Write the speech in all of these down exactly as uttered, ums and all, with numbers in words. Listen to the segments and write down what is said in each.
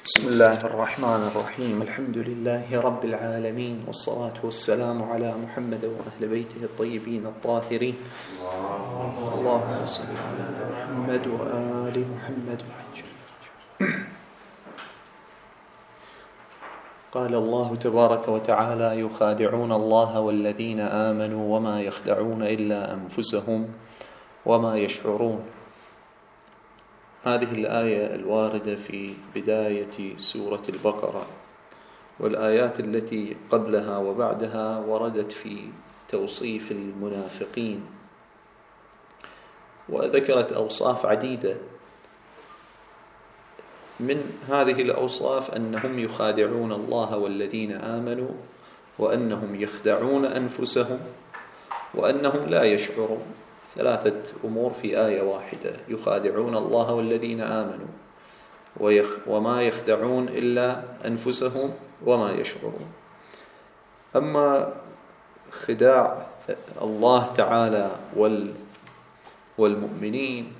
بسم الله الرحمن الرحيم. الحمد لله رب العالمين، والصلاة والسلام على محمد وأهل بيته الطيبين الطاهرين. اللهم صل على محمد وآل محمد. قال الله تبارك وتعالى: يخادعون الله والذين آمنوا وما يخدعون إلا أنفسهم وما يشعرون. هذه الآية الواردة في بداية سورة البقرة، والآيات التي قبلها وبعدها وردت في توصيف المنافقين، وذكرت أوصاف عديدة. من هذه الأوصاف أنهم يخادعون الله والذين آمنوا، وأنهم يخدعون أنفسهم، وأنهم لا يشعرون. ثلاثة أمور في آية واحدة: يخادعون الله والذين آمنوا، وما يخدعون إلا أنفسهم وما يشعرون. أما خداع الله تعالى والمؤمنين،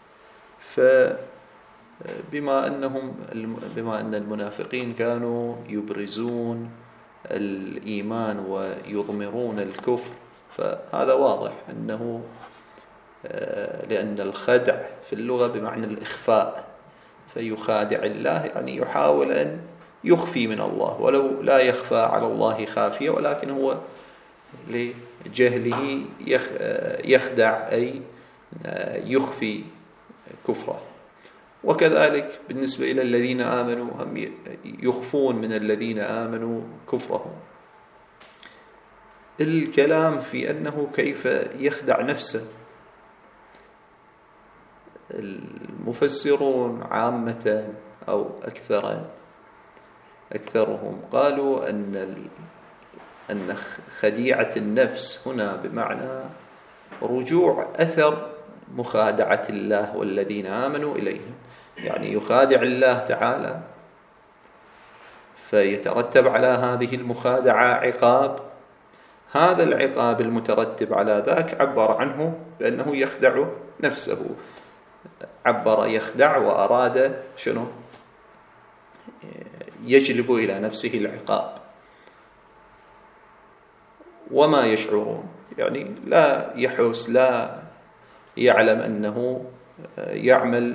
فبما أنهم بما أن المنافقين كانوا يبرزون الإيمان ويضمرون الكفر، فهذا واضح أنه لأن الخدع في اللغة بمعنى الإخفاء، فيخادع الله يعني يحاول أن يخفي من الله، ولو لا يخفى على الله خافية، ولكن هو لجهله يخدع أي يخفي كفره. وكذلك بالنسبة إلى الذين آمنوا، هم يخفون من الذين آمنوا كفرهم. الكلام في أنه كيف يخدع نفسه. المفسرون عامة أو أكثر أكثرهم قالوا أن أن خديعة النفس هنا بمعنى رجوع أثر مخادعة الله والذين آمنوا إليهم، يعني يخادع الله تعالى فيترتب على هذه المخادعة عقاب. هذا العقاب المترتب على ذاك عبر عنه بأنه يخدع نفسه، عبر يخدع وأراد شنو؟ يجلب إلى نفسه العقاب. وما يشعرون يعني لا يحس، لا يعلم أنه يعمل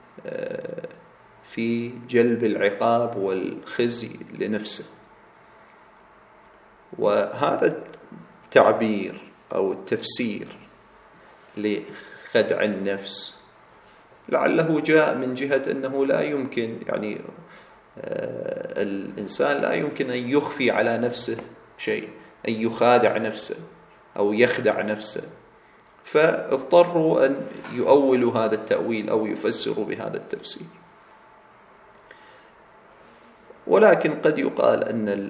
في جلب العقاب والخزي لنفسه. وهذا التعبير أو التفسير لخدع النفس لعله جاء من جهة أنه لا يمكن، يعني الإنسان لا يمكن أن يخفي على نفسه شيء، أن يخادع نفسه أو يخدع نفسه، فاضطروا أن يؤولوا هذا التأويل أو يفسروا بهذا التفسير. ولكن قد يقال أن ال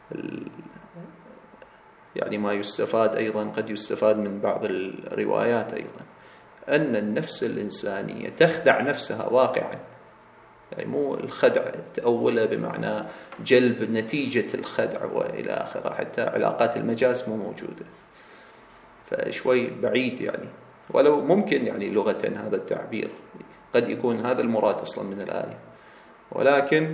يعني ما يستفاد أيضا، قد يستفاد من بعض الروايات أيضا، أن النفس الإنسانية تخدع نفسها واقعا، يعني مو الخدع تأولها بمعنى جلب نتيجة الخدع وإلى آخره، حتى علاقات المجاز مو موجودة، فشوي بعيد يعني. ولو ممكن يعني لغة هذا التعبير قد يكون هذا المراد أصلا من الآية، ولكن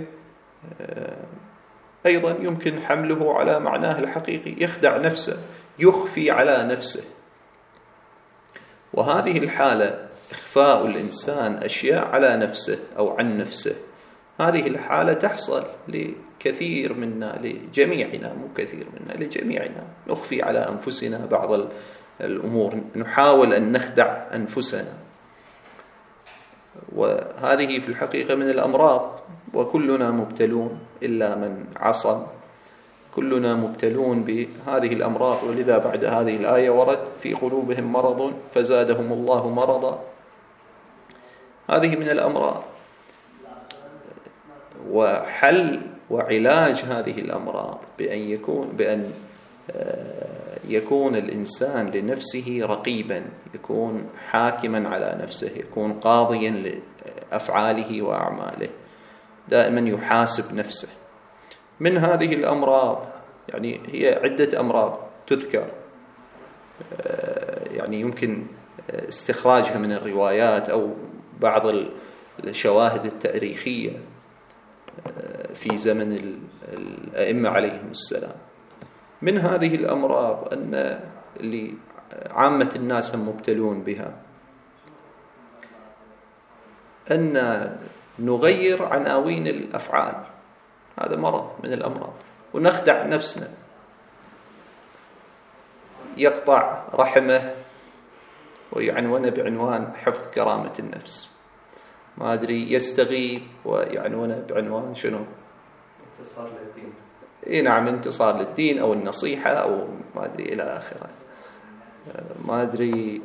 أيضا يمكن حمله على معناه الحقيقي، يخدع نفسه، يخفي على نفسه. وهذه الحالة، إخفاء الإنسان أشياء على نفسه أو عن نفسه، هذه الحالة تحصل لكثير منا، لجميعنا، مو كثير منا، لجميعنا. نخفي على أنفسنا بعض الأمور، نحاول أن نخدع أنفسنا، وهذه في الحقيقة من الأمراض. وكلنا مبتلون إلا من عصم، كلنا مبتلون بهذه الأمراض. ولذا بعد هذه الآية ورد: في قلوبهم مرض فزادهم الله مرضا. هذه من الأمراض. وحل وعلاج هذه الأمراض بأن يكون بأن يكون الإنسان لنفسه رقيبا، يكون حاكما على نفسه، يكون قاضيا لأفعاله وأعماله، دائما يحاسب نفسه. من هذه الأمراض يعني هي عدة أمراض تذكر، يعني يمكن استخراجها من الروايات أو بعض الشواهد التاريخية. في زمن الأئمة عليهم السلام. من هذه الأمراض أن اللي عامة الناس هم مبتلون بها أن نغير عناوين الأفعال. هذا مرض من الأمراض، ونخدع نفسنا. يقطع رحمه ويعنونه بعنوان حفظ كرامة النفس، ما أدري يستغيب ويعنونه بعنوان شنو؟ انتصار للدين. إيه نعم، انتصار للدين أو النصيحة أو ما أدري إلى آخره. ما أدري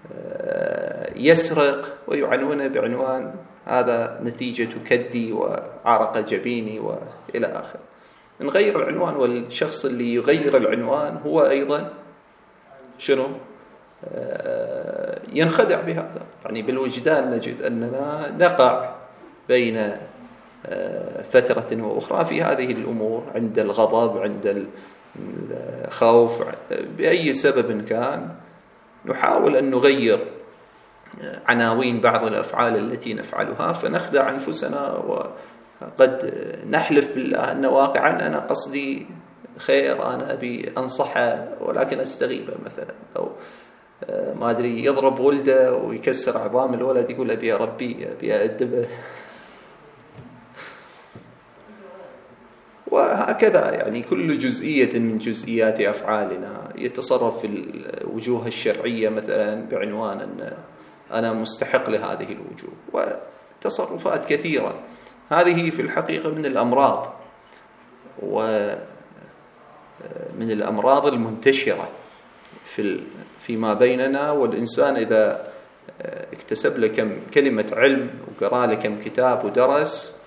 يسرق ويعنونه بعنوان هذا نتيجة كدي وعرق جبيني وإلى آخره. نغير العنوان، والشخص اللي يغير العنوان هو أيضا شنو؟ ينخدع بهذا. يعني بالوجدان نجد أننا نقع بين فترة وأخرى في هذه الأمور، عند الغضب، عند الخوف، بأي سبب كان نحاول أن نغير عناوين بعض الأفعال التي نفعلها فنخدع أنفسنا، وقد نحلف بالله أن واقعا أنا قصدي خير، أنا أبي أنصحه ولكن أستغيبه مثلا، أو ما أدري يضرب ولده ويكسر عظام الولد يقول أبي أربيه أبي أدبه. وهكذا يعني كل جزئية من جزئيات أفعالنا يتصرف في الوجوه الشرعية مثلا بعنوان أن أنا مستحق لهذه الوجوه، وتصرفات كثيرة. هذه في الحقيقة من الأمراض، ومن الأمراض المنتشرة في فيما بيننا. والإنسان إذا اكتسب له كم كلمة علم وقرأ له كم كتاب ودرس،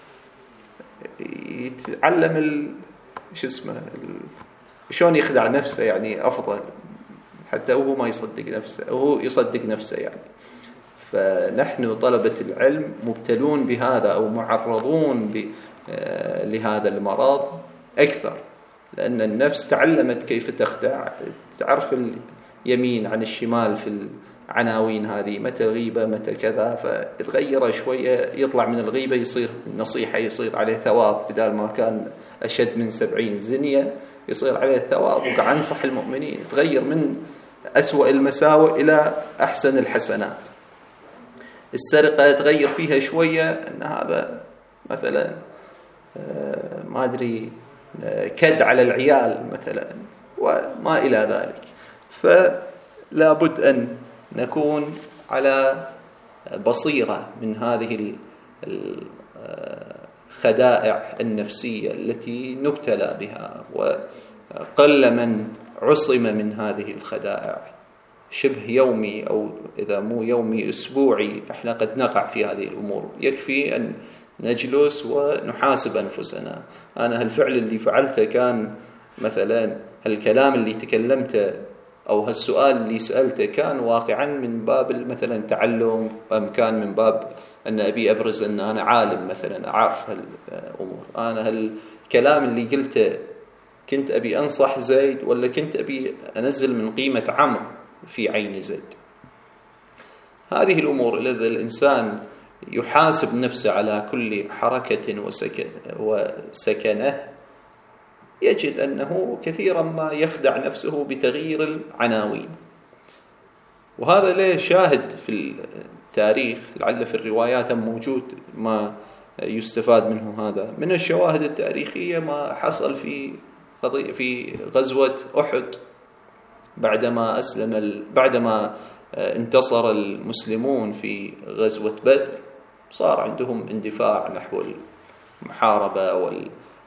يتعلم ال... شو اسمه ال... شلون يخدع نفسه يعني أفضل، حتى هو ما يصدق نفسه أو هو يصدق نفسه يعني. فنحن طلبة العلم مبتلون بهذا أو معرضون ب... لهذا المرض أكثر، لأن النفس تعلمت كيف تخدع، تعرف اليمين عن الشمال في العناوين هذه، متى غيبة متى كذا، فتغير شوية يطلع من الغيبة يصير النصيحة يصير عليه ثواب، بدال ما كان أشد من سبعين زنية يصير عليه الثواب وقاعد أنصح المؤمنين. تغير من أسوأ المساوئ إلى أحسن الحسنات. السرقة تغير فيها شوية أن هذا مثلا ما أدري كد على العيال مثلا وما إلى ذلك. فلا بد أن نكون على بصيرة من هذه الخدائع النفسية التي نبتلى بها، وقل من عصم من هذه الخدائع. شبه يومي أو إذا مو يومي أسبوعي احنا قد نقع في هذه الأمور. يكفي أن نجلس ونحاسب أنفسنا، أنا هالفعل اللي فعلته كان مثلا هالكلام اللي تكلمته أو هالسؤال اللي سألته كان واقعا من باب مثلا تعلم، أم كان من باب أن أبي أبرز أن أنا عالم مثلا أعرف هالأمور، أنا هالكلام اللي قلته كنت أبي أنصح زيد ولا كنت أبي أنزل من قيمة عمرو في عين زيد. هذه الأمور إذا الإنسان يحاسب نفسه على كل حركة وسكن وسكنه يجد أنه كثيرا ما يخدع نفسه بتغيير العناوين. وهذا له شاهد في التاريخ، لعل في الروايات موجود ما يستفاد منه. هذا من الشواهد التاريخية ما حصل في قضية في غزوة أحد، بعدما أسلم ال... بعدما انتصر المسلمون في غزوة بدر صار عندهم اندفاع نحو المحاربة وال...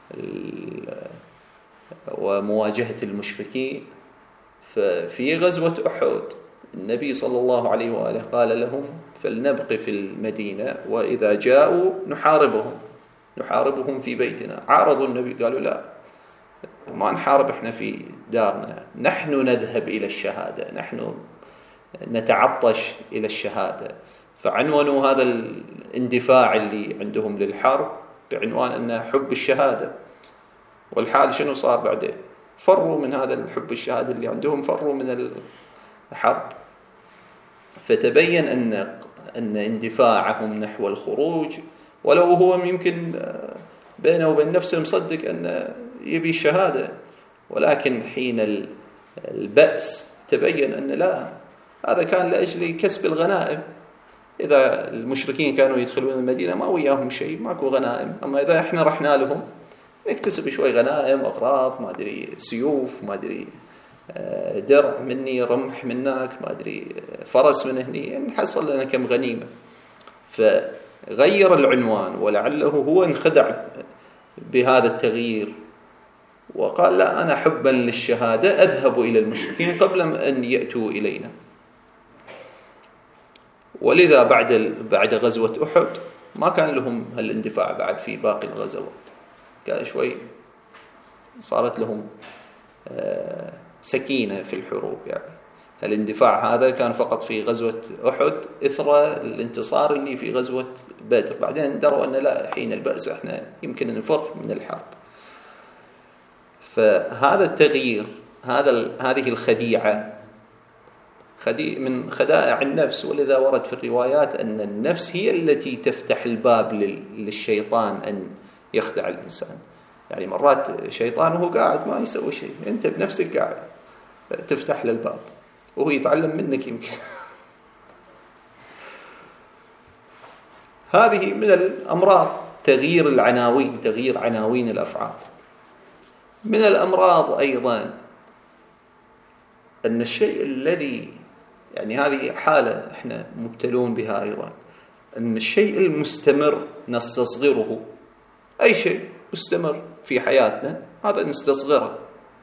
ومواجهة المشركين. ففي غزوة أحد النبي صلى الله عليه وآله قال لهم فلنبق في المدينة وإذا جاءوا نحاربهم نحاربهم في بيتنا. عارضوا النبي قالوا لا، ما نحارب احنا في دارنا، نحن نذهب إلى الشهادة، نحن نتعطش إلى الشهادة. فعنونوا هذا الاندفاع اللي عندهم للحرب بعنوان أن حب الشهادة. والحال شنو صار بعدين؟ فروا من هذا الحب الشهادة اللي عندهم، فروا من الحرب. فتبين أن أن اندفاعهم نحو الخروج ولو هو يمكن بينه وبين نفسه مصدق أن يبي الشهادة، ولكن حين البأس تبين أن لا، هذا كان لأجل كسب الغنائم. إذا المشركين كانوا يدخلون المدينة ما وياهم شيء، ماكو غنائم، أما إذا إحنا رحنا لهم نكتسب شوي غنائم، أغراض، ما أدري سيوف، ما أدري درع مني، رمح منك، ما أدري فرس من هني، نحصل لنا كم غنيمة. فغير العنوان، ولعله هو انخدع بهذا التغيير وقال لا، أنا حبا للشهادة أذهب إلى المشركين قبل أن يأتوا إلينا. ولذا بعد بعد غزوة أحد ما كان لهم هالاندفاع بعد في باقي الغزوات، كان شوي صارت لهم سكينة في الحروب. يعني الاندفاع هذا كان فقط في غزوة أحد إثر الانتصار اللي في غزوة بدر، بعدين دروا أن لا، حين البأس احنا يمكن نفر من الحرب. فهذا التغيير، هذا هذه الخديعة خديع من خدائع النفس. ولذا ورد في الروايات أن النفس هي التي تفتح الباب للشيطان أن يخدع الإنسان. يعني مرات شيطان وهو قاعد ما يسوي شيء، أنت بنفسك قاعد تفتح له الباب وهو يتعلم منك يمكن. هذه من الأمراض تغيير العناوين، تغيير عناوين الأفعال. من الأمراض أيضا أن الشيء الذي، يعني هذه حالة احنا مبتلون بها أيضا، أن الشيء المستمر نستصغره. أي شيء مستمر في حياتنا هذا نستصغره،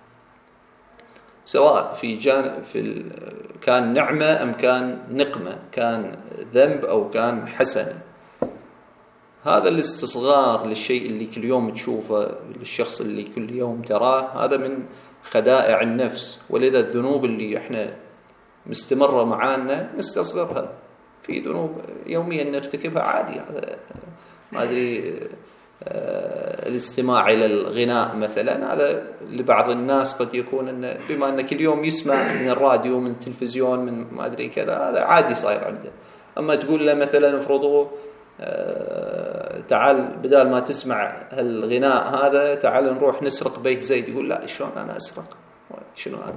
سواء في جانب في كان نعمة أم كان نقمة، كان ذنب أو كان حسنة. هذا الاستصغار للشيء اللي كل يوم تشوفه، للشخص اللي كل يوم تراه، هذا من خدائع النفس. ولذا الذنوب اللي احنا مستمرة معانا نستصغرها. في ذنوب يوميا نرتكبها عادي، هذا ما أدري الاستماع إلى الغناء مثلا، هذا لبعض الناس قد يكون إنه بما أن كل يوم يسمع من الراديو، من التلفزيون، من ما أدري كذا، هذا عادي صاير عنده. أما تقول له مثلا افرضوا تعال بدال ما تسمع الغناء هذا تعال نروح نسرق بيت زيد، يقول لا، شلون أنا أسرق؟ شنو هذا؟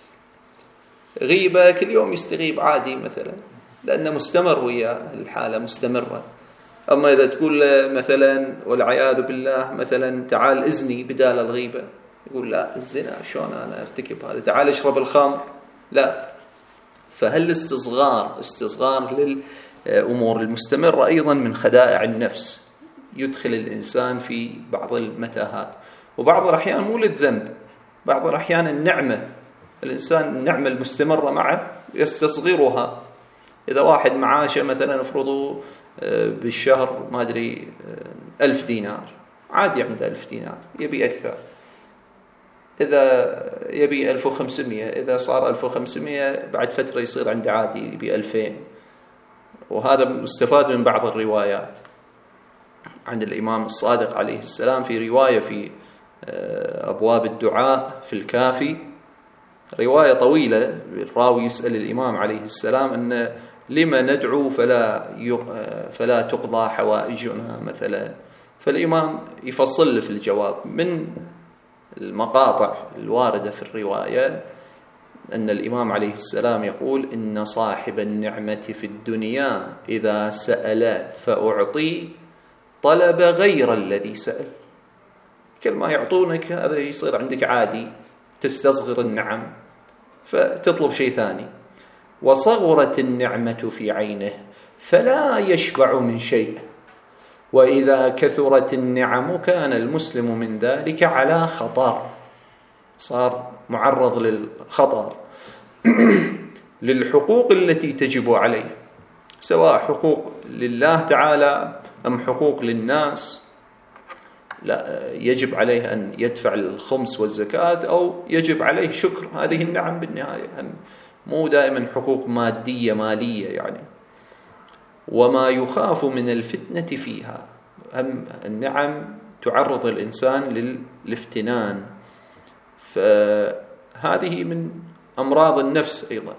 غيبة كل يوم يستغيب عادي مثلا، لأنه مستمر ويا الحالة مستمرة. أما إذا تقول مثلا والعياذ بالله مثلا تعال إزني بدال الغيبة، يقول لا، الزنا شلون أنا أرتكب هذا؟ تعال اشرب الخمر، لا. فهل استصغار استصغار للأمور المستمرة أيضا من خدائع النفس، يدخل الإنسان في بعض المتاهات. وبعض الأحيان مو للذنب، بعض الأحيان النعمة، الإنسان النعمة المستمرة معه يستصغرها. إذا واحد معاشه مثلا افرضوا بالشهر ما أدري ألف دينار، عادي عنده ألف دينار، يبي أكثر. إذا يبي ألف وخمسمية، إذا صار ألف وخمسمية بعد فترة يصير عنده عادي يبي ألفين. وهذا مستفاد من بعض الروايات عند الإمام الصادق عليه السلام، في رواية في أبواب الدعاء في الكافي، رواية طويلة، الراوي يسأل الإمام عليه السلام أن لما ندعو فلا فلا تقضى حوائجنا مثلا، فالإمام يفصل في الجواب من المقاطع الواردة في الرواية أن الإمام عليه السلام يقول: إن صاحب النعمة في الدنيا إذا سأل فأعطي طلب غير الذي سأل. كل ما يعطونك هذا يصير عندك عادي، تستصغر النعم فتطلب شيء ثاني. وصغرت النعمة في عينه فلا يشبع من شيء، وإذا كثرت النعم كان المسلم من ذلك على خطر، صار معرض للخطر للحقوق التي تجب عليه، سواء حقوق لله تعالى أم حقوق للناس. لا، يجب عليه أن يدفع الخمس والزكاة، أو يجب عليه شكر هذه النعم بالنهاية، مو دائما حقوق مادية مالية يعني. وما يخاف من الفتنة فيها، هم النعم تعرض الإنسان للافتنان، فهذه من أمراض النفس أيضا،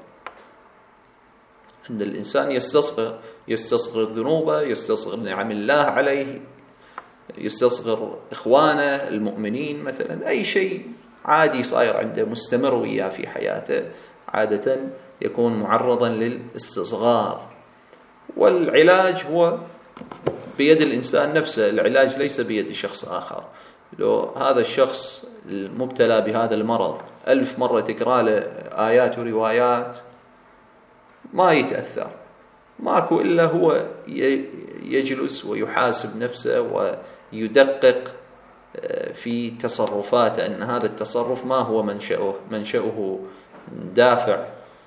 أن الإنسان يستصغر يستصغر ذنوبه، يستصغر نعم الله عليه، يستصغر إخوانه المؤمنين مثلا، أي شيء عادي صاير عنده مستمر وياه في حياته عادة يكون معرضا للاستصغار. والعلاج هو بيد الإنسان نفسه، العلاج ليس بيد شخص آخر. لو هذا الشخص المبتلى بهذا المرض ألف مرة تقرأ له آيات وروايات ما يتأثر، ماكو إلا هو يجلس ويحاسب نفسه ويدقق في تصرفاته أن هذا التصرف ما هو منشأه منشأه دافع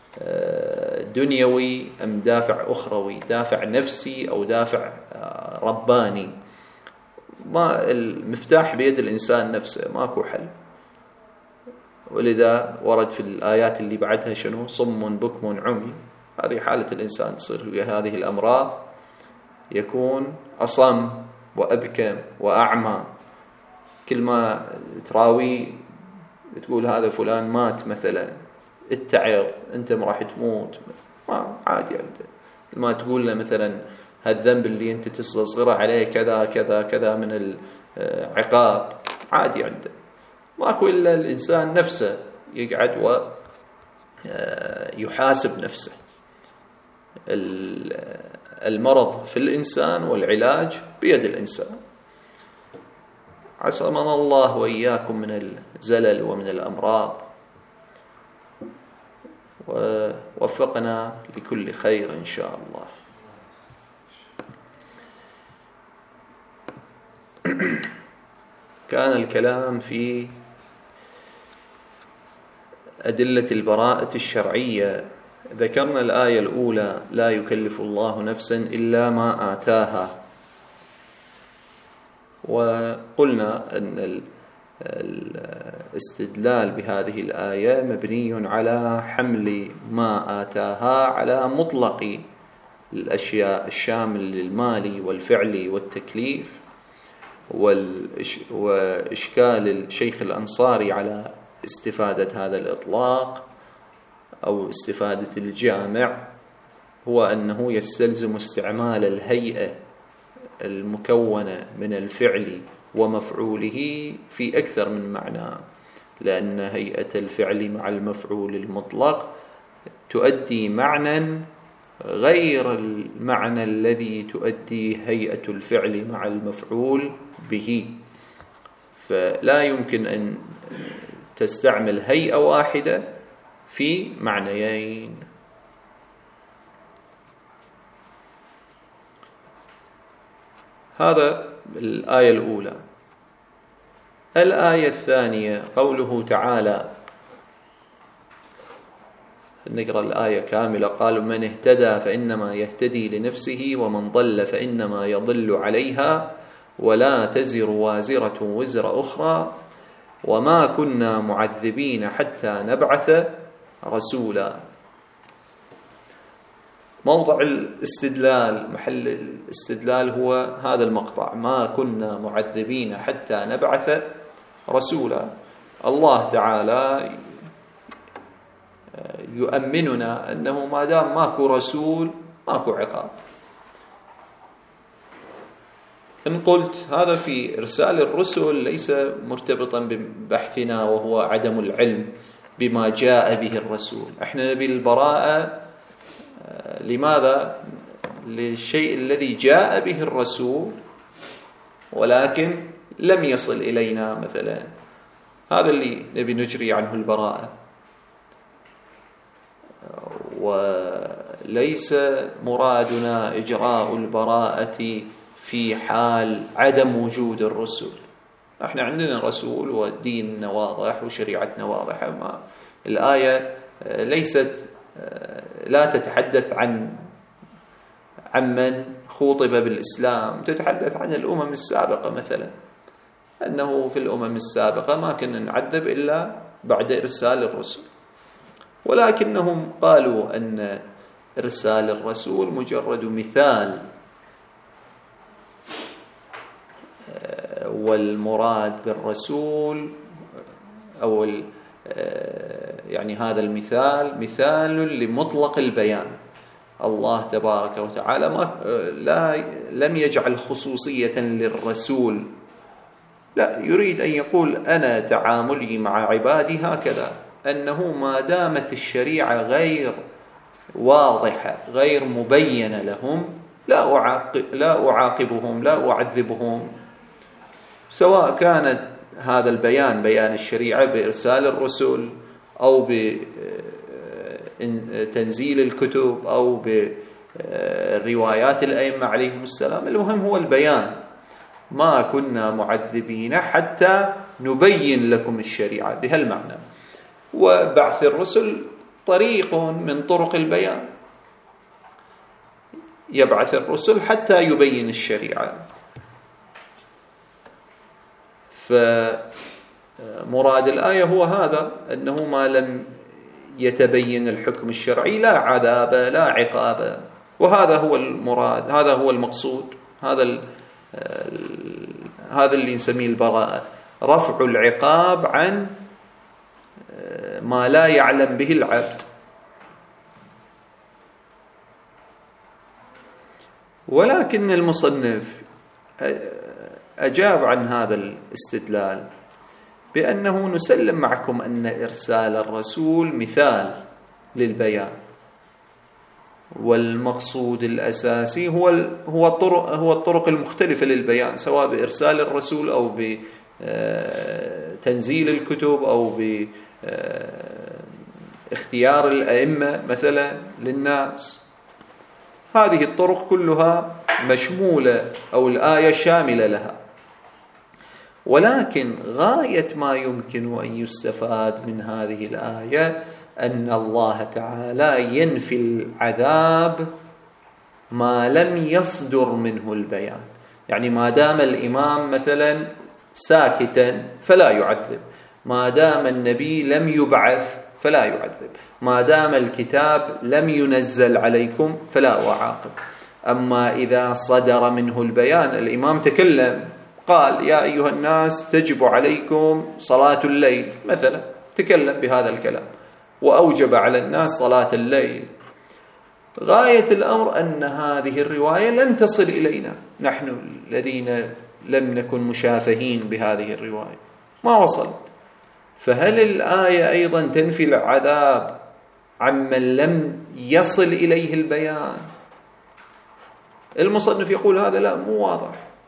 دنيوي أم دافع أخروي، دافع نفسي أو دافع رباني. ما المفتاح بيد الإنسان نفسه، ماكو حل. ولذا ورد في الآيات اللي بعدها شنو؟ صم بكم عمي. هذه حالة الإنسان تصير ويا هذه الأمراض، يكون أصم وأبكم وأعمى. كل ما تراوي تقول هذا فلان مات مثلا، اتعظ أنت ما راح تموت، ما عادي عنده. ما تقول له مثلا هالذنب اللي أنت تستصغره عليه كذا كذا كذا من العقاب، عادي عنده. ماكو إلا الإنسان نفسه يقعد ويحاسب نفسه. المرض في الإنسان والعلاج بيد الإنسان. عصمنا الله وإياكم من الزلل ومن الأمراض، ووفقنا لكل خير إن شاء الله. كان الكلام في أدلة البراءة الشرعية. ذكرنا الآية الأولى: لا يكلف الله نفسا إلا ما آتاها. وقلنا أن الاستدلال بهذه الآية مبني على حمل ما آتاها على مطلق الأشياء الشامل للمال والفعل والتكليف، وإشكال الشيخ الأنصاري على استفادة هذا الإطلاق أو استفادة الجامع هو أنه يستلزم استعمال الهيئة المكونة من الفعل ومفعوله في أكثر من معنى، لأن هيئة الفعل مع المفعول المطلق تؤدي معنى غير المعنى الذي تؤدي هيئة الفعل مع المفعول به. فلا يمكن أن تستعمل هيئة واحدة في معنيين. هذا الآية الأولى. الآية الثانية قوله تعالى، نقرأ الآية كاملة. قالوا: من اهتدى فإنما يهتدي لنفسه ومن ضل فإنما يضل عليها ولا تزر وازرة وزر أخرى وما كنا معذبين حتى نبعث رسولا. موضع الاستدلال، محل الاستدلال هو هذا المقطع: ما كنا معذبين حتى نبعث رسولا. الله تعالى يؤمننا أنه ما دام ماكو رسول ماكو عقاب. إن قلت هذا في إرسال الرسل ليس مرتبطا ببحثنا وهو عدم العلم بما جاء به الرسول، احنا نبي البراءة. لماذا؟ للشيء الذي جاء به الرسول ولكن لم يصل إلينا مثلا، هذا اللي نبي نجري عنه البراءة. وليس مرادنا إجراء البراءة في حال عدم وجود الرسل. احنا عندنا رسول وديننا واضح وشريعتنا واضحة. ما الآية ليست لا تتحدث عن عمن خوطب بالإسلام، تتحدث عن الأمم السابقة مثلا، أنه في الأمم السابقة ما كنا نعذب إلا بعد إرسال الرسل، ولكنهم قالوا أن إرسال الرسول مجرد مثال، والمراد بالرسول أو يعني هذا المثال مثال لمطلق البيان. الله تبارك وتعالى ما لا لم يجعل خصوصية للرسول، لا، يريد أن يقول أنا تعاملي مع عبادي هكذا، أنه ما دامت الشريعة غير واضحة غير مبينة لهم لا أعاقب لا أعاقبهم لا أعذبهم، سواء كانت هذا البيان بيان الشريعة بإرسال الرسل أو بتنزيل الكتب أو بروايات الأئمة عليهم السلام. المهم هو البيان. ما كنا معذبين حتى نبين لكم الشريعة بهالمعنى. وبعث الرسل طريق من طرق البيان، يبعث الرسل حتى يبين الشريعة. فمراد الآية هو هذا، أنه ما لم يتبين الحكم الشرعي لا عذاب لا عقاب، وهذا هو المراد، هذا هو المقصود، هذا هذا اللي نسميه البراءة، رفع العقاب عن ما لا يعلم به العبد. ولكن المصنف أجاب عن هذا الاستدلال بأنه نسلم معكم أن إرسال الرسول مثال للبيان، والمقصود الأساسي هو هو الطرق هو الطرق المختلفة للبيان، سواء بإرسال الرسول أو بتنزيل الكتب أو باختيار الأئمة مثلا للناس. هذه الطرق كلها مشمولة أو الآية شاملة لها. ولكن غاية ما يمكن أن يستفاد من هذه الآية أن الله تعالى ينفي العذاب ما لم يصدر منه البيان، يعني ما دام الإمام مثلا ساكتا فلا يعذب، ما دام النبي لم يبعث فلا يعذب، ما دام الكتاب لم ينزل عليكم فلا أعاقب. أما إذا صدر منه البيان، الإمام تكلم قال يا أيها الناس تجب عليكم صلاة الليل مثلا، تكلم بهذا الكلام وأوجب على الناس صلاة الليل، غاية الأمر أن هذه الرواية لم تصل إلينا نحن الذين لم نكن مشافهين بهذه الرواية، ما وصلت. فهل الآية أيضا تنفي العذاب عمن لم يصل إليه البيان؟ المصنف يقول هذا لا، مو واضح.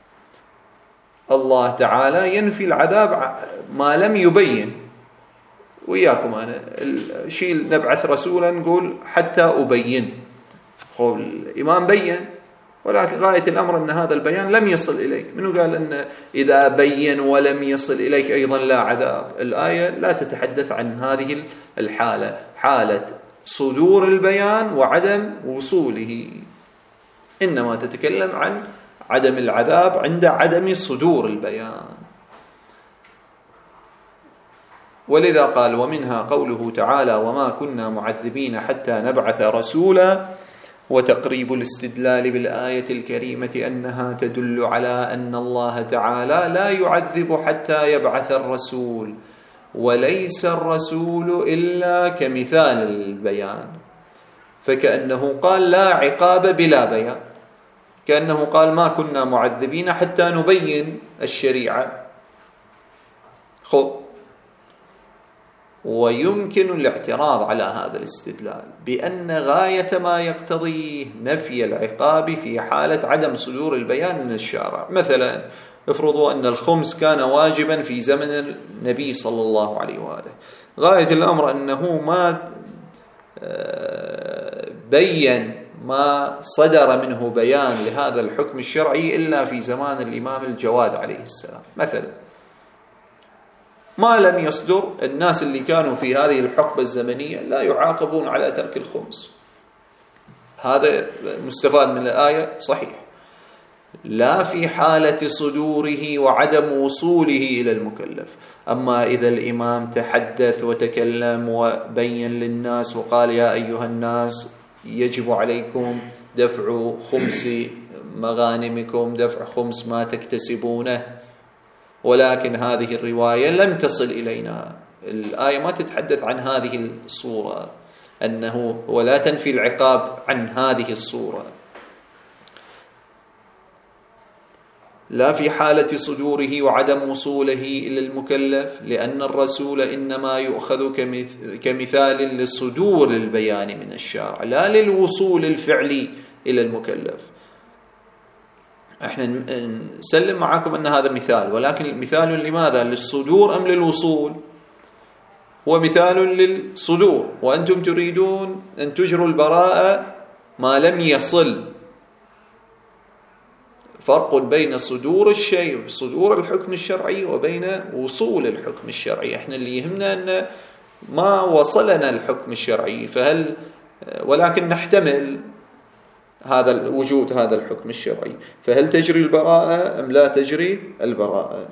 الله تعالى ينفي العذاب ما لم يبين. وإياكم أنا الشيء نبعث رسولا نقول حتى أبين، قول الإمام بين، ولكن غاية الأمر أن هذا البيان لم يصل إليك. منو قال أن إذا بين ولم يصل إليك أيضا لا عذاب؟ الآية لا تتحدث عن هذه الحالة، حالة صدور البيان وعدم وصوله، إنما تتكلم عن عدم العذاب عند عدم صدور البيان. ولذا قال ومنها قوله تعالى وما كنا معذبين حتى نبعث رسولا، وتقريب الاستدلال بالآية الكريمة أنها تدل على أن الله تعالى لا يعذب حتى يبعث الرسول، وليس الرسول إلا كمثال البيان، فكأنه قال لا عقاب بلا بيان، كأنه قال ما كنا معذبين حتى نبين الشريعة. خب، ويمكن الاعتراض على هذا الاستدلال بأن غاية ما يقتضيه نفي العقاب في حالة عدم صدور البيان من الشارع. مثلا افرضوا أن الخمس كان واجبا في زمن النبي صلى الله عليه وآله، غاية الأمر أنه ما بين ما صدر منه بيان لهذا الحكم الشرعي إلا في زمان الإمام الجواد عليه السلام مثلا، ما لم يصدر، الناس اللي كانوا في هذه الحقبة الزمنية لا يعاقبون على ترك الخمس. هذا مستفاد من الآية صحيح، لا في حالة صدوره وعدم وصوله إلى المكلف. أما إذا الإمام تحدث وتكلم وبين للناس وقال يا أيها الناس يجب عليكم دفع خمس مغانمكم، دفع خمس ما تكتسبونه، ولكن هذه الرواية لم تصل إلينا، الآية ما تتحدث عن هذه الصورة، أنه ولا تنفي العقاب عن هذه الصورة. لا في حالة صدوره وعدم وصوله إلى المكلف، لأن الرسول إنما يؤخذ كمثال للصدور البيان من الشارع لا للوصول الفعلي إلى المكلف. احنا نسلم معكم أن هذا مثال، ولكن المثال لماذا؟ للصدور أم للوصول؟ هو مثال للصدور، وأنتم تريدون أن تجروا البراءة ما لم يصل. فرق بين صدور الشيء صدور الحكم الشرعي وبين وصول الحكم الشرعي. احنا اللي يهمنا أن ما وصلنا الحكم الشرعي، فهل ولكن نحتمل هذا وجود هذا الحكم الشرعي، فهل تجري البراءة أم لا تجري البراءة؟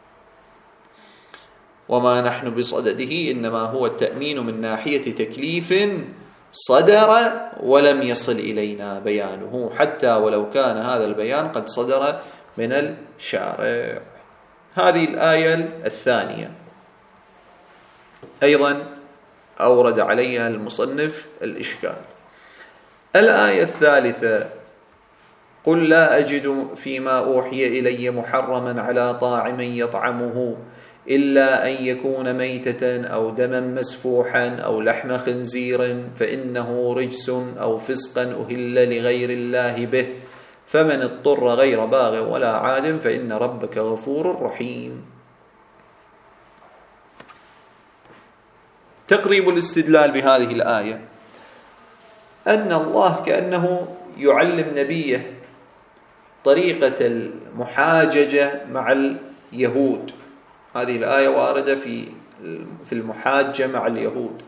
وما نحن بصدده إنما هو التأمين من ناحية تكليف صدر ولم يصل إلينا بيانه، حتى ولو كان هذا البيان قد صدر من الشارع. هذه الآية الثانية أيضا أورد عليها المصنف الإشكال. الآية الثالثة: قل لا أجد فيما أوحي إلي محرما على طاعم يطعمه إلا أن يكون ميتة أو دما مسفوحا أو لحم خنزير فإنه رجس أو فسقا أهل لغير الله به، فمن اضطر غير باغ ولا عاد فإن ربك غفور رحيم. تقريب الاستدلال بهذه الآية أن الله كأنه يعلم نبيه طريقة المحاججة مع اليهود. هذه الآية واردة في في المحاجة مع اليهود.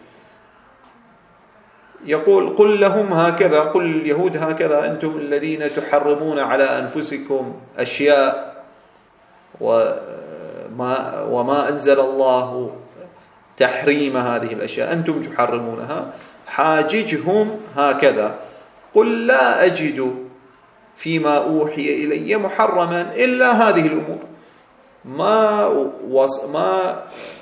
يقول: قل لهم هكذا، قل اليهود هكذا: أنتم الذين تحرمون على أنفسكم أشياء وما, وما أنزل الله تحريم هذه الأشياء، أنتم تحرمونها. حاججهم هكذا: قل لا أجد فيما أوحي إلي محرما إلا هذه الأمور، ما وص... ما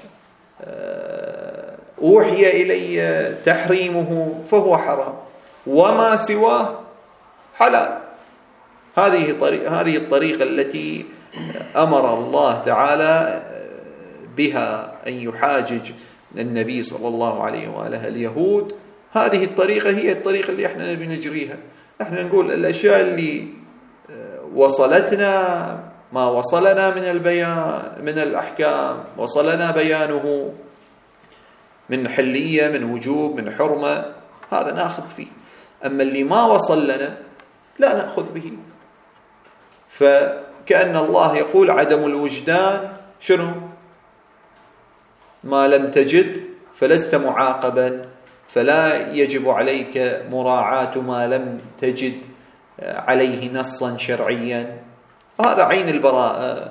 أوحي إلي تحريمه فهو حرام، وما سواه حلال. هذه طريق هذه الطريقة التي أمر الله تعالى بها أن يحاجج النبي صلى الله عليه وآله اليهود. هذه الطريقة هي الطريقة اللي احنا نبي نجريها. احنا نقول الأشياء اللي وصلتنا، ما وصلنا من البيان من الأحكام، وصلنا بيانه من حلية، من وجوب، من حرمة، هذا نأخذ فيه. أما اللي ما وصل لنا لا نأخذ به. فكأن الله يقول عدم الوجدان شنو؟ ما لم تجد فلست معاقبا، فلا يجب عليك مراعاة ما لم تجد عليه نصا شرعيا. هذا عين البراءة.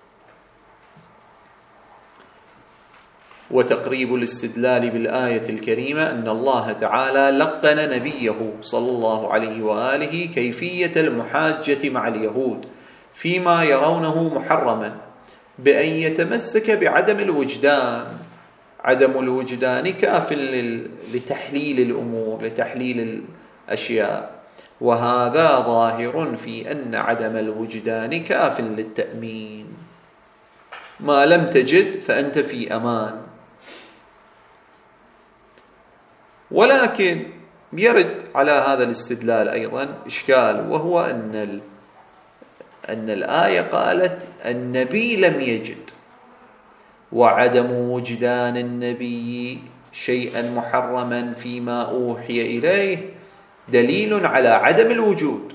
وتقريب الاستدلال بالآية الكريمة أن الله تعالى لقن نبيه صلى الله عليه وآله كيفية المحاجة مع اليهود فيما يرونه محرما بأن يتمسك بعدم الوجدان. عدم الوجدان كاف لتحليل الأمور، لتحليل الأشياء، وهذا ظاهر في أن عدم الوجدان كاف للتأمين. ما لم تجد فأنت في أمان. ولكن يرد على هذا الاستدلال أيضا إشكال، وهو أن أن الآية قالت النبي لم يجد، وعدم وجدان النبي شيئا محرما فيما أوحي إليه دليل على عدم الوجود.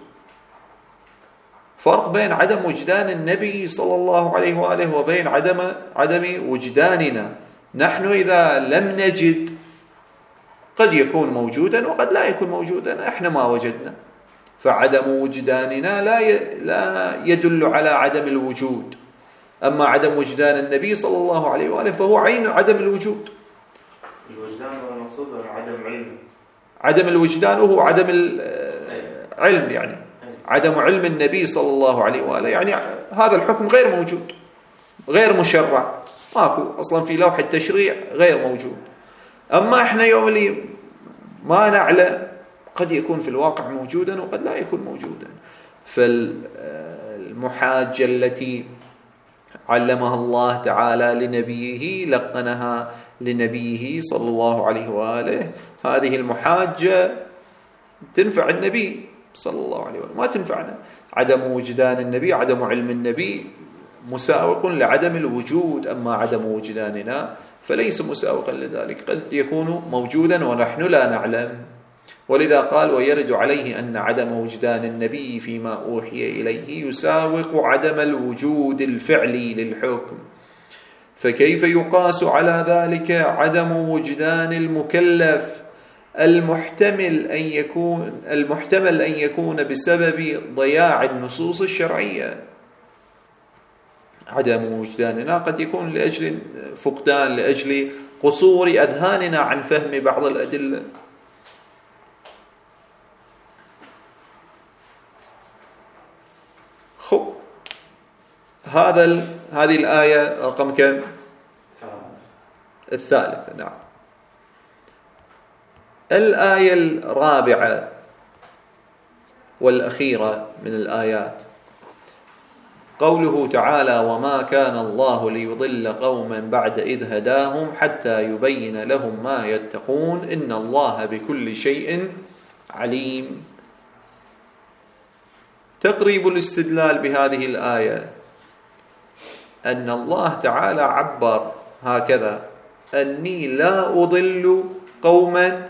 فرق بين عدم وجدان النبي صلى الله عليه وآله وبين عدم عدم وجداننا. نحن إذا لم نجد قد يكون موجودا وقد لا يكون موجودا، احنا ما وجدنا، فعدم وجداننا لا لا يدل على عدم الوجود. أما عدم وجدان النبي صلى الله عليه وآله فهو عين عدم الوجود. الوجدان هو المقصود عدم علم. عدم الوجدان هو عدم العلم، يعني عدم علم النبي صلى الله عليه وآله، يعني هذا الحكم غير موجود، غير مشرع، ماكو أصلا في لوح التشريع، غير موجود. أما إحنا يوم اللي ما نعلم قد يكون في الواقع موجودا وقد لا يكون موجودا. فالمحاجة التي علمها الله تعالى لنبيه لقنها لنبيه صلى الله عليه وآله، هذه المحاجة تنفع النبي صلى الله عليه وآله، ما تنفعنا. عدم وجدان النبي، عدم علم النبي مساوق لعدم الوجود، أما عدم وجداننا فليس مساوقا لذلك، قد يكون موجودا ونحن لا نعلم. ولذا قال: ويرد عليه أن عدم وجدان النبي فيما أوحي إليه يساوق عدم الوجود الفعلي للحكم، فكيف يقاس على ذلك عدم وجدان المكلف المحتمل أن يكون المحتمل أن يكون بسبب ضياع النصوص الشرعية؟ عدم وجداننا قد يكون لأجل فقدان، لأجل قصور أذهاننا عن فهم بعض الأدلة. خب هذا ال... هذه الآية رقم كم؟ الثالثة. نعم. الآية الرابعة والأخيرة من الآيات قوله تعالى: وما كان الله ليضل قوما بعد إذ هداهم حتى يبين لهم ما يتقون إن الله بكل شيء عليم. تقريب الاستدلال بهذه الآية أن الله تعالى عبر هكذا: أني لا أضل قوما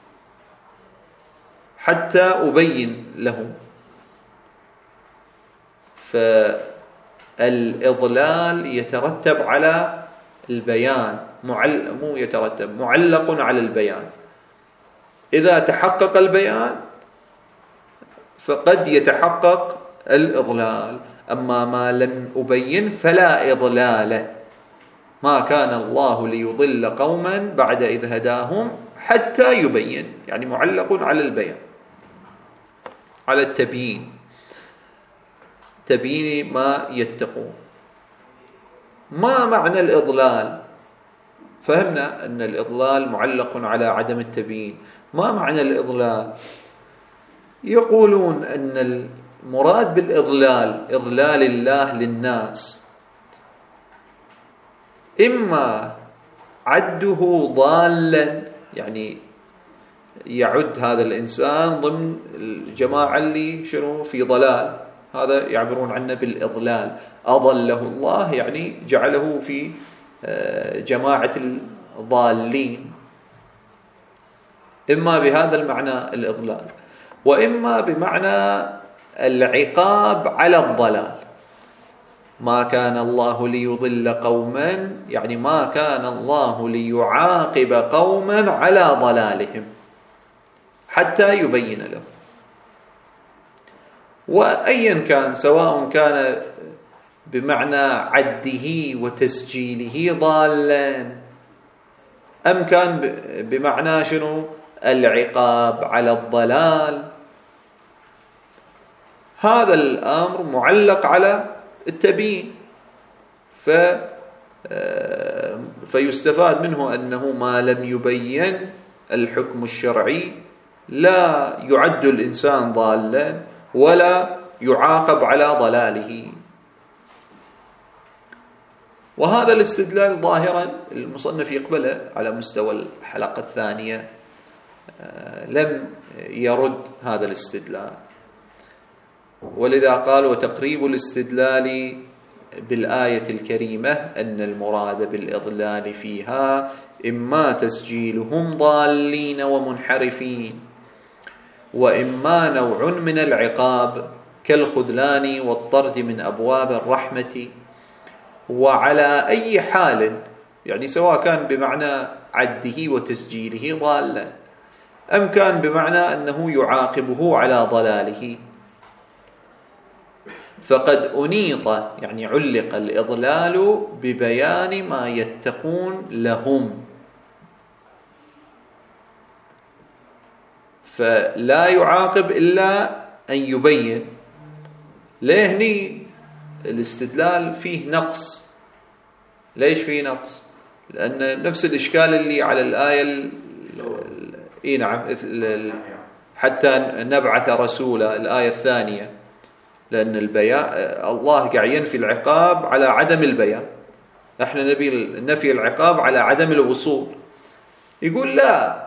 حتى أبين لهم. فالإضلال يترتب على البيان، معل... مو يترتب، معلق على البيان. إذا تحقق البيان فقد يتحقق الإضلال، أما ما لم أبين فلا إضلال. ما كان الله ليضل قوما بعد إذ هداهم حتى يبين، يعني معلق على البيان، على التبيين، تبيين ما يتقون. ما معنى الإضلال؟ فهمنا أن الإضلال معلق على عدم التبيين. ما معنى الإضلال؟ يقولون أن المراد بالإضلال إضلال الله للناس، إما عده ضالا، يعني يعد هذا الإنسان ضمن الجماعة اللي شنو في ضلال، هذا يعبرون عنه بالإضلال. أضله الله يعني جعله في جماعة الضالين، إما بهذا المعنى الإضلال، وإما بمعنى العقاب على الضلال. ما كان الله ليضل قوما، يعني ما كان الله ليعاقب قوما على ضلالهم حتى يبين لهم. وأيا كان، سواء كان بمعنى عده وتسجيله ضالا، أم كان بمعنى شنو العقاب على الضلال، هذا الأمر معلق على التبيين. ف فيستفاد منه أنه ما لم يبين الحكم الشرعي لا يعد الإنسان ضالا ولا يعاقب على ضلاله. وهذا الاستدلال ظاهرا المصنف يقبله على مستوى الحلقة الثانية، لم يرد هذا الاستدلال. ولذا قال: وتقريب الاستدلال بالآية الكريمة أن المراد بالإضلال فيها إما تسجيلهم ضالين ومنحرفين، وإما نوع من العقاب كالخذلان والطرد من أبواب الرحمة. وعلى أي حال، يعني سواء كان بمعنى عده وتسجيله ضالا، أم كان بمعنى أنه يعاقبه على ضلاله، فقد أنيط، يعني علق الإضلال ببيان ما يتقون لهم، فلا يعاقب إلا أن يبين. لهني الاستدلال فيه نقص. ليش فيه نقص؟ لأن نفس الإشكال اللي على الآية إيه نعم، حتى نبعث رسولا، الآية الثانية لأن البيان الله قاعد ينفي العقاب على عدم البيان، احنا نبي نفي العقاب على عدم الوصول. يقول لا،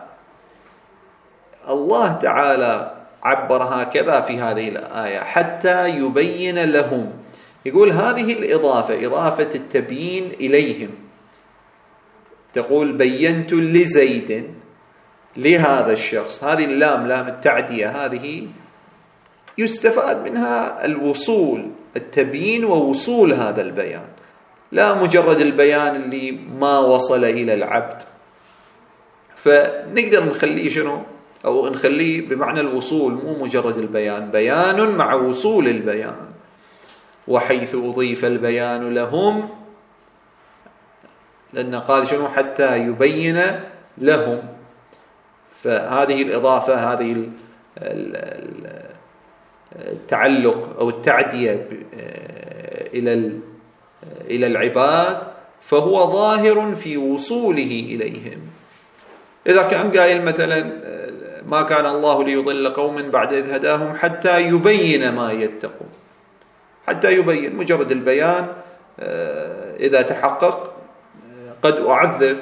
الله تعالى عبر هكذا في هذه الآية حتى يبين لهم. يقول هذه الإضافة إضافة التبيين إليهم، تقول بينت لزيد لهذا الشخص، هذه اللام لام التعدية هذه يستفاد منها الوصول، التبيين ووصول هذا البيان، لا مجرد البيان اللي ما وصل إلى العبد. فنقدر نخليه شنو، أو نخليه بمعنى الوصول، مو مجرد البيان، بيان مع وصول البيان. وحيث أضيف البيان لهم، لأن قال شنو حتى يبين لهم، فهذه الإضافة هذه التعلق أو التعدية إلى إلى العباد فهو ظاهر في وصوله إليهم. إذا كان قائل مثلا ما كان الله ليضل قوما بعد إذ هداهم حتى يبين ما يتقون، حتى يبين، مجرد البيان إذا تحقق قد أعذب،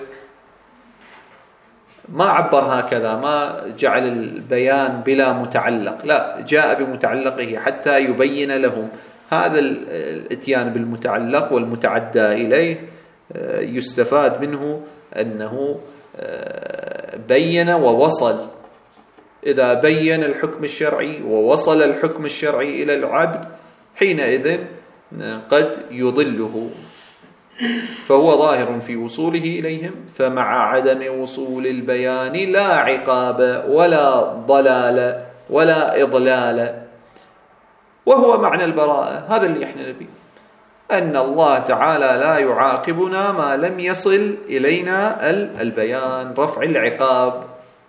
ما عبر هكذا، ما جعل البيان بلا متعلق، لا، جاء بمتعلقه حتى يبين لهم. هذا الاتيان بالمتعلق والمتعدى إليه يستفاد منه أنه بين ووصل. إذا بين الحكم الشرعي ووصل الحكم الشرعي إلى العبد حينئذ قد يضله، فهو ظاهر في وصوله إليهم. فمع عدم وصول البيان لا عقاب ولا ضلال ولا إضلال، وهو معنى البراءة. هذا اللي احنا نبيه، أن الله تعالى لا يعاقبنا ما لم يصل إلينا البيان، رفع العقاب.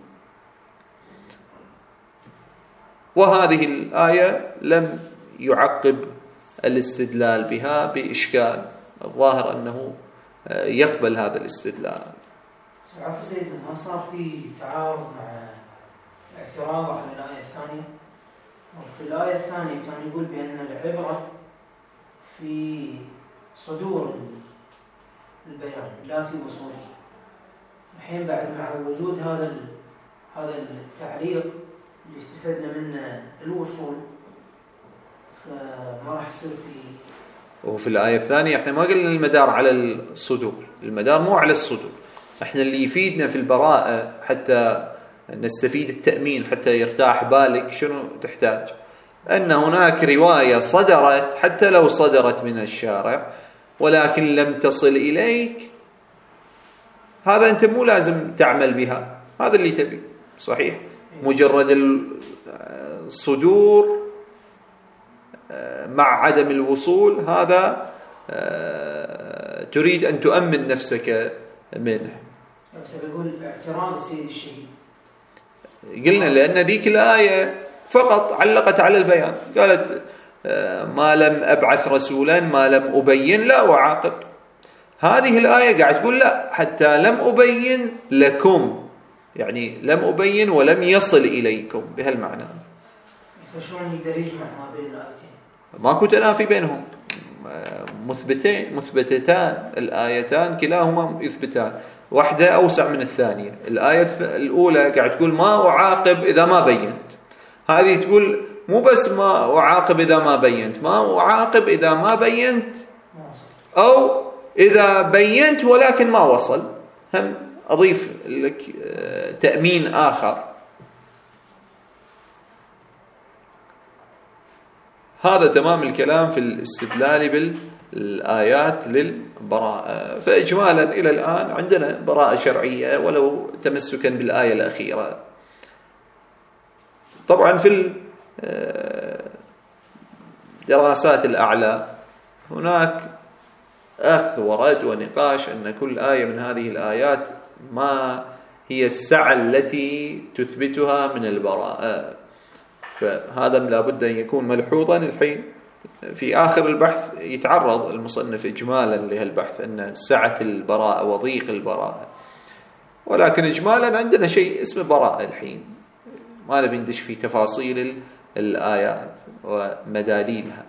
وهذه الآية لم يعقب الاستدلال بها بإشكال، الظاهر أنه يقبل هذا الاستدلال. عفوا سيدنا، ما صار في تعارض مع اعتراض على الآية الثانية؟ في الآية الثانية كان يقول بأن العبرة في صدور البيان لا في وصوله. الحين بعد مع وجود هذا هذا التعليق اللي استفدنا منه الوصول، فما راح يصير في. وفي الآية الثانية احنا ما قلنا المدار على الصدور، المدار مو على الصدور. احنا اللي يفيدنا في البراءة حتى نستفيد التأمين، حتى يرتاح بالك شنو تحتاج، أن هناك رواية صدرت حتى لو صدرت من الشارع ولكن لم تصل إليك، هذا أنت مو لازم تعمل بها، هذا اللي تبي صحيح. مجرد الصدور مع عدم الوصول هذا تريد أن تؤمن نفسك منه. سأقول اعتراض السيد الشهيد، قلنا لأن ذيك الآية فقط علقت على البيان، قالت ما لم أبعث رسولا ما لم أبين لا أعاقب. هذه الآية قاعد تقول لا، حتى لم أبين لكم، يعني لم أبين ولم يصل إليكم بهالمعنى. فشلون يقدر يجمع ما بين الآيتين؟ ماكو تنافي بينهم، مثبتين مثبتتان، الآيتان كلاهما يثبتان، واحدة أوسع من الثانية. الآية الأولى قاعد تقول ما أعاقب إذا ما بينت، هذه تقول مو بس ما أعاقب إذا ما بينت، ما أعاقب إذا ما بينت أو إذا بينت ولكن ما وصل. هم أضيف لك تأمين آخر. هذا تمام الكلام في الاستدلال بالآيات للبراءة. فإجمالا إلى الآن عندنا براءة شرعية ولو تمسكا بالآية الأخيرة. طبعا في الدراسات الأعلى هناك أخذ ورد ونقاش أن كل آية من هذه الآيات ما هي السعة التي تثبتها من البراءة، فهذا لابد أن يكون ملحوظا. الحين في آخر البحث يتعرض المصنف إجمالا لهالبحث أن سعة البراءة وضيق البراءة، ولكن إجمالا عندنا شيء اسمه براءة. الحين ما نبي ندش في تفاصيل الآيات ومداليلها.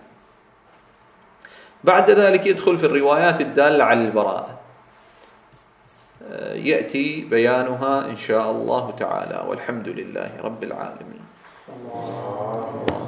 بعد ذلك يدخل في الروايات الدالة على البراءة، يأتي بيانها إن شاء الله تعالى، والحمد لله رب العالمين. الله